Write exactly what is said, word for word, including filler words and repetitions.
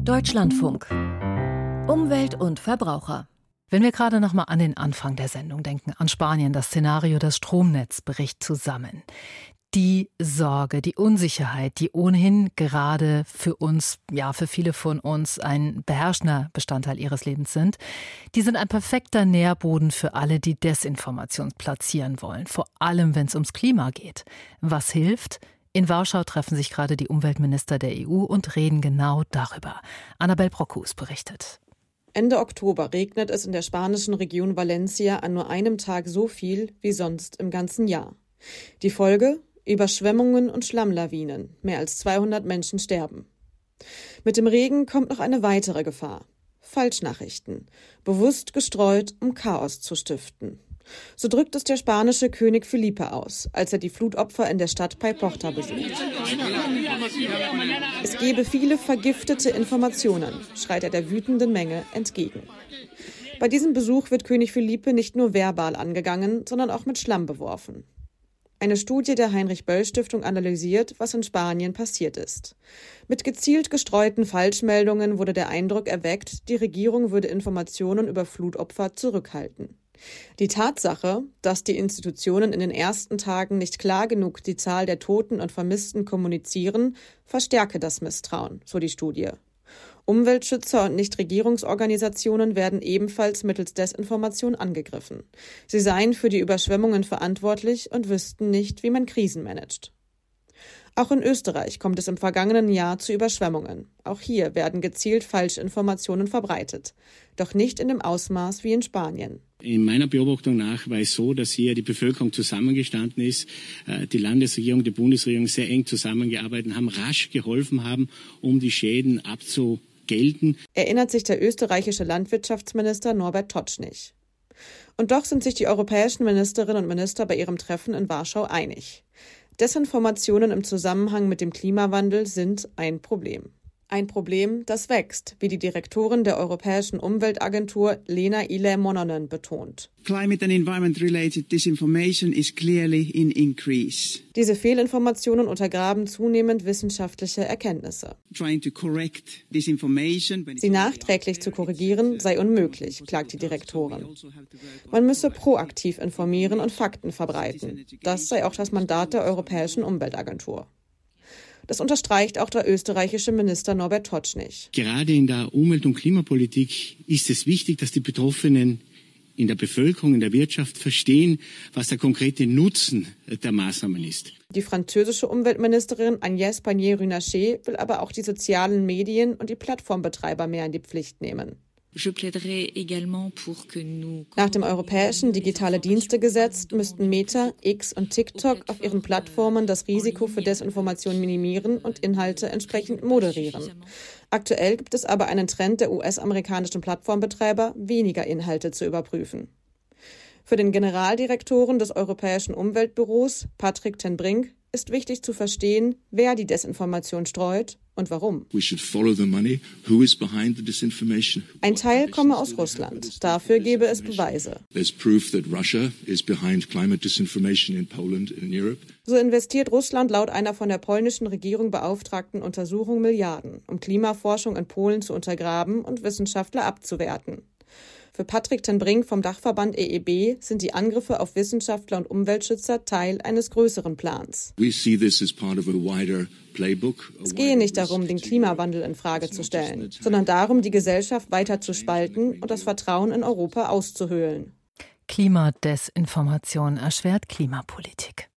Deutschlandfunk. Umwelt und Verbraucher. Wenn wir gerade noch mal an den Anfang der Sendung denken, an Spanien, das Szenario, das Stromnetz bricht zusammen. Die Sorge, die Unsicherheit, die ohnehin gerade für uns, ja für viele von uns ein beherrschender Bestandteil ihres Lebens sind, die sind ein perfekter Nährboden für alle, die Desinformation platzieren wollen, vor allem wenn es ums Klima geht. Was hilft? In Warschau treffen sich gerade die Umweltminister der E U und reden genau darüber. Annabel Brockhus berichtet. Ende Oktober regnet es in der spanischen Region Valencia an nur einem Tag so viel wie sonst im ganzen Jahr. Die Folge? Überschwemmungen und Schlammlawinen. Mehr als zweihundert Menschen sterben. Mit dem Regen kommt noch eine weitere Gefahr. Falschnachrichten. Bewusst gestreut, um Chaos zu stiften. So drückt es der spanische König Felipe aus, als er die Flutopfer in der Stadt Paiporta besucht. Es gebe viele vergiftete Informationen, schreit er der wütenden Menge entgegen. Bei diesem Besuch wird König Felipe nicht nur verbal angegangen, sondern auch mit Schlamm beworfen. Eine Studie der Heinrich-Böll-Stiftung analysiert, was in Spanien passiert ist. Mit gezielt gestreuten Falschmeldungen wurde der Eindruck erweckt, die Regierung würde Informationen über Flutopfer zurückhalten. Die Tatsache, dass die Institutionen in den ersten Tagen nicht klar genug die Zahl der Toten und Vermissten kommunizieren, verstärke das Misstrauen, so die Studie. Umweltschützer und Nichtregierungsorganisationen werden ebenfalls mittels Desinformation angegriffen. Sie seien für die Überschwemmungen verantwortlich und wüssten nicht, wie man Krisen managt. Auch in Österreich kommt es im vergangenen Jahr zu Überschwemmungen. Auch hier werden gezielt Falschinformationen verbreitet. Doch nicht in dem Ausmaß wie in Spanien. In meiner Beobachtung nach war es so, dass hier die Bevölkerung zusammengestanden ist, die Landesregierung, die Bundesregierung sehr eng zusammengearbeitet haben, rasch geholfen haben, um die Schäden abzugelten. Erinnert sich der österreichische Landwirtschaftsminister Norbert Totschnig. Und doch sind sich die europäischen Ministerinnen und Minister bei ihrem Treffen in Warschau einig. Desinformationen im Zusammenhang mit dem Klimawandel sind ein Problem. Ein Problem, das wächst, wie die Direktorin der Europäischen Umweltagentur Lena Ile-Mononen betont. Climate and environment-related disinformation is clearly in increase. Diese Fehlinformationen untergraben zunehmend wissenschaftliche Erkenntnisse. Trying to correct disinformation. Sie nachträglich zu korrigieren sei unmöglich, klagt die Direktorin. Man müsse proaktiv informieren und Fakten verbreiten. Das sei auch das Mandat der Europäischen Umweltagentur. Das unterstreicht auch der österreichische Minister Norbert Totschnig. Gerade in der Umwelt- und Klimapolitik ist es wichtig, dass die Betroffenen in der Bevölkerung, in der Wirtschaft verstehen, was der konkrete Nutzen der Maßnahmen ist. Die französische Umweltministerin Agnès Pannier-Runacher will aber auch die sozialen Medien und die Plattformbetreiber mehr in die Pflicht nehmen. Nach dem europäischen Digitale-Dienste-Gesetz müssten Meta, X und TikTok auf ihren Plattformen das Risiko für Desinformation minimieren und Inhalte entsprechend moderieren. Aktuell gibt es aber einen Trend der U S-amerikanischen Plattformbetreiber, weniger Inhalte zu überprüfen. Für den Generaldirektoren des Europäischen Umweltbüros, Patrick ten Brink, ist wichtig zu verstehen, wer die Desinformation streut und warum. Ein Teil komme aus Russland. Dafür gebe es Beweise. So investiert Russland laut einer von der polnischen Regierung beauftragten Untersuchung Milliarden, um Klimaforschung in Polen zu untergraben und Wissenschaftler abzuwerten. Für Patrick ten Brink vom Dachverband E E B sind die Angriffe auf Wissenschaftler und Umweltschützer Teil eines größeren Plans. Es gehe nicht darum, den Klimawandel in Frage zu stellen, sondern darum, die Gesellschaft weiter zu spalten und das Vertrauen in Europa auszuhöhlen. Klimadesinformation erschwert Klimapolitik.